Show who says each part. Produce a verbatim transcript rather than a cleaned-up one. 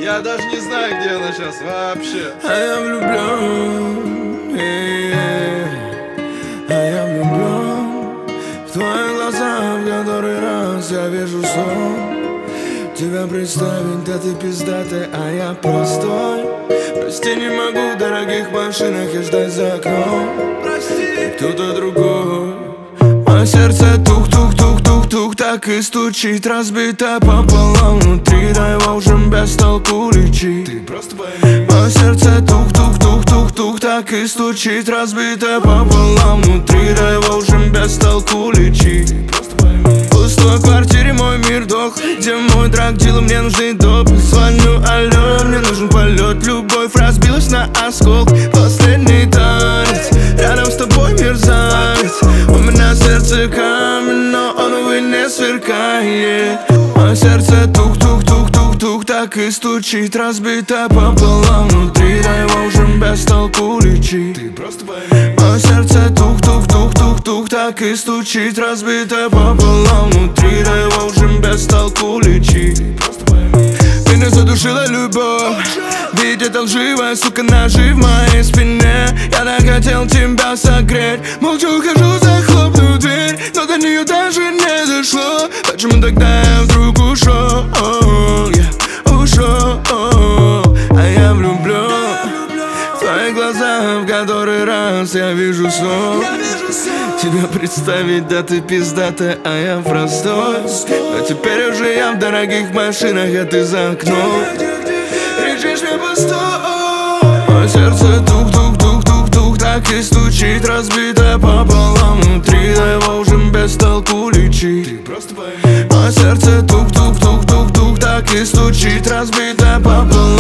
Speaker 1: Я даже не знаю, где она сейчас вообще.
Speaker 2: А я влюблен, э-э-э. А я влюблен в твои глаза, в который раз я вижу сон. Тебя представить, да ты пиздатый, а я простой. Прости, не могу в дорогих машинах и ждать за окном. Прости, кто-то другой. Мое сердце тух-тух-тух-тух-тух так и стучит, разбито пополам внутри, да его уже без толку лечить. Ты просто пойми. Мое сердце тух-тух-тух-тух-тух так и стучит, разбито пополам внутри, да его уже без толку лечить. Ты просто пойми. В пустой квартире мой мир дох, где мой драг дилы, мне нужны допы. Звоню, алло, мне нужен полет, любовь разбилась на осколки. Последний танец, рядом с тобой мерзавец. У меня сердце камень, но он, увы, не сверкает. Мое сердце тух-тух-тух-тух-тух так и стучит, разбито пополам внутри, да его уже без толку лечить. Ты просто пойми. Мое сердце тух-тух-тух-тух-тух так и стучит, разбито пополам внутри, да его уже без толку лечить. Ты просто пойми. Меня задушила любовь, ведь это лживая, сука, ножи в моей спине. Я так хотел тебя согреть, молча ухожу, захлопну дверь, но до нее даже не дошло. Почему тогда я вдруг ушел? Я ушел, а я влюблен в твои глаза, в который раз я вижу сон. Тебя представить, да ты пиздатая, а я простой. Но теперь уже я в дорогих машинах, а ты за окном. Кричишь мне постой. Мое сердце тух-тух-тух-тух-тух так и стучит, разбито пополам внутри, да его уже без толку лечить. Ты просто пойми. Мое сердце тух-тух-тух-тух-тух так и стучит, разбито пополам